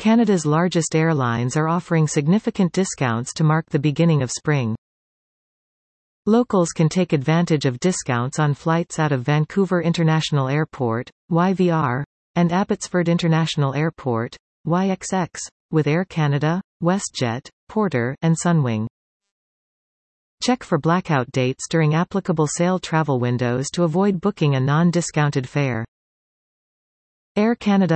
Canada's largest airlines are offering significant discounts to mark the beginning of spring. Locals can take advantage of discounts on flights out of Vancouver International Airport, YVR, and Abbotsford International Airport, YXX, with Air Canada, WestJet, Porter, and Sunwing. Check for blackout dates during applicable sale travel windows to avoid booking a non-discounted fare. Air Canada.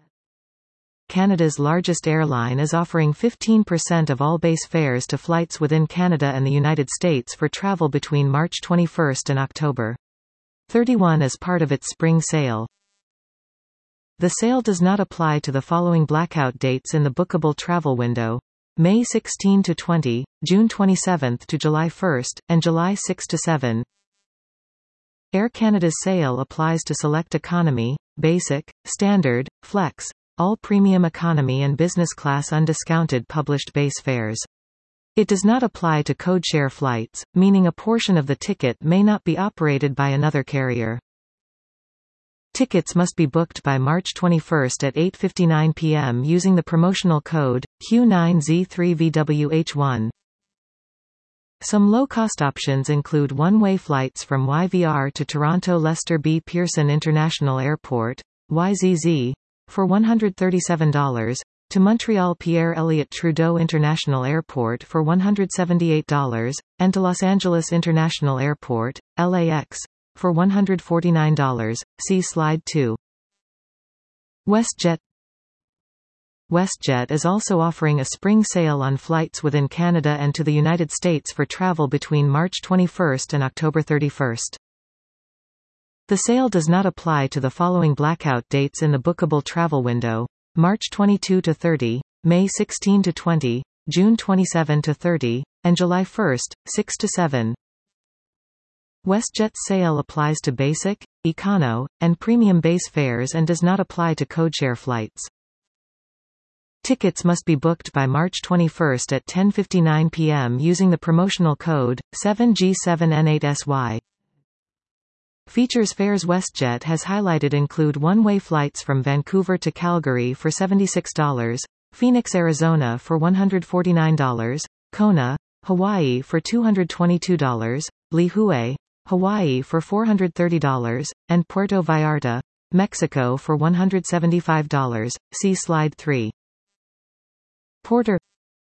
Canada's largest airline is offering 15% of all base fares to flights within Canada and the United States for travel between March 21 and October 31 as part of its spring sale. The sale does not apply to the following blackout dates in the bookable travel window: May 16 to 20, June 27 to July 1, and July 6 to 7. Air Canada's sale applies to select economy, basic, standard, flex, all premium economy and business class undiscounted published base fares. It does not apply to codeshare flights, meaning a portion of the ticket may not be operated by another carrier. Tickets must be booked by March 21 at 8:59 p.m. using the promotional code Q9Z3VWH1. Some low-cost options include one-way flights from YVR to Toronto Lester B. Pearson International Airport, YZZ, for $137, to Montreal Pierre Elliott Trudeau International Airport for $178, and to Los Angeles International Airport, LAX, for $149. See Slide 2. WestJet. WestJet is also offering a spring sale on flights within Canada and to the United States for travel between March 21 and October 31. The sale does not apply to the following blackout dates in the bookable travel window: March 22 to 30, May 16 to 20, June 27 to 30, and July 1, 6 to 7. WestJet's sale applies to basic, econo, and premium base fares and does not apply to codeshare flights. Tickets must be booked by March 21 at 10:59 p.m. using the promotional code 7G7N8SY. Features fares WestJet has highlighted include one-way flights from Vancouver to Calgary for $76, Phoenix, Arizona for $149, Kona, Hawaii for $222, Lihue, Hawaii for $430, and Puerto Vallarta, Mexico for $175. See Slide 3. Porter.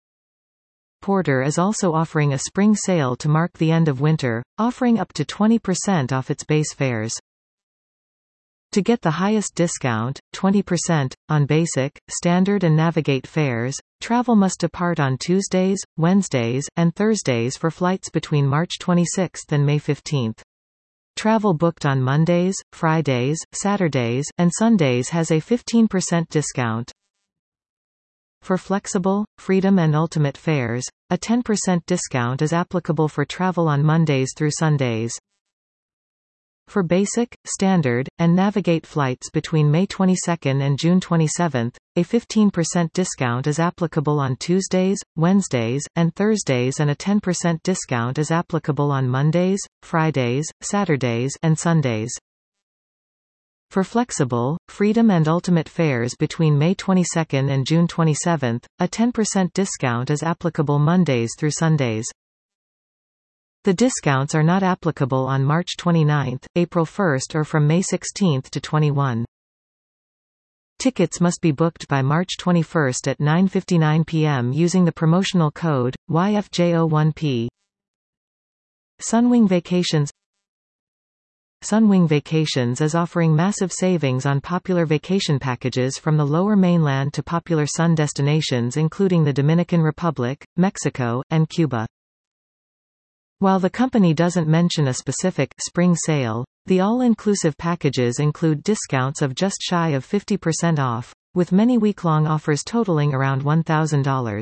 Porter is also offering a spring sale to mark the end of winter, offering up to 20% off its base fares. To get the highest discount, 20%, on basic, standard and navigate fares, travel must depart on Tuesdays, Wednesdays, and Thursdays for flights between March 26 and May 15. Travel booked on Mondays, Fridays, Saturdays, and Sundays has a 15% discount. For flexible, Freedom and Ultimate fares, a 10% discount is applicable for travel on Mondays through Sundays. For basic, standard, and navigate flights between May 22 and June 27, a 15% discount is applicable on Tuesdays, Wednesdays, and Thursdays, and a 10% discount is applicable on Mondays, Fridays, Saturdays, and Sundays. For flexible, Freedom and Ultimate fares between May 22 and June 27, a 10% discount is applicable Mondays through Sundays. The discounts are not applicable on March 29, April 1, or from May 16 to 21. Tickets must be booked by March 21 at 9:59 p.m. using the promotional code YFJ01P. Sunwing Vacations. Sunwing Vacations is offering massive savings on popular vacation packages from the Lower Mainland to popular sun destinations including the Dominican Republic, Mexico, and Cuba. While the company doesn't mention a specific spring sale, the all-inclusive packages include discounts of just shy of 50% off, with many week-long offers totaling around $1,000.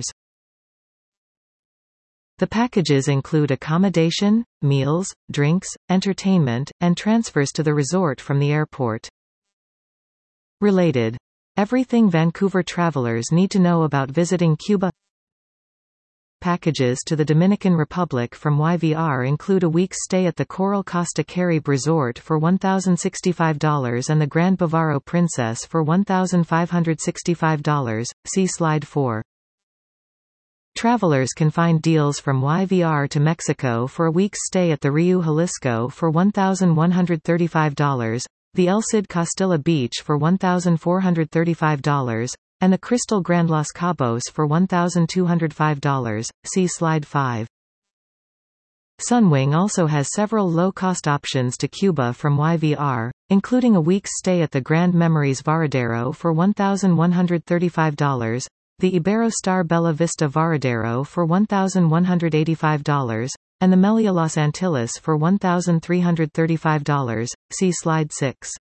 The packages include accommodation, meals, drinks, entertainment, and transfers to the resort from the airport. Related. Everything Vancouver travelers need to know about visiting Cuba. packages to the Dominican Republic from YVR include a week's stay at the Coral Costa Caribe Resort for $1,065 and the Grand Bavaro Princess for $1,565. See Slide 4. Travelers can find deals from YVR to Mexico for a week's stay at the Riu Jalisco for $1,135, the El Cid Costilla Beach for $1,435, and the Crystal Grand Los Cabos for $1,205. See Slide 5. Sunwing also has several low-cost options to Cuba from YVR, including a week's stay at the Grand Memories Varadero for $1,135, the Iberostar Bella Vista Varadero for $1,185, and the Melia Los Antilles for $1,335. See Slide 6.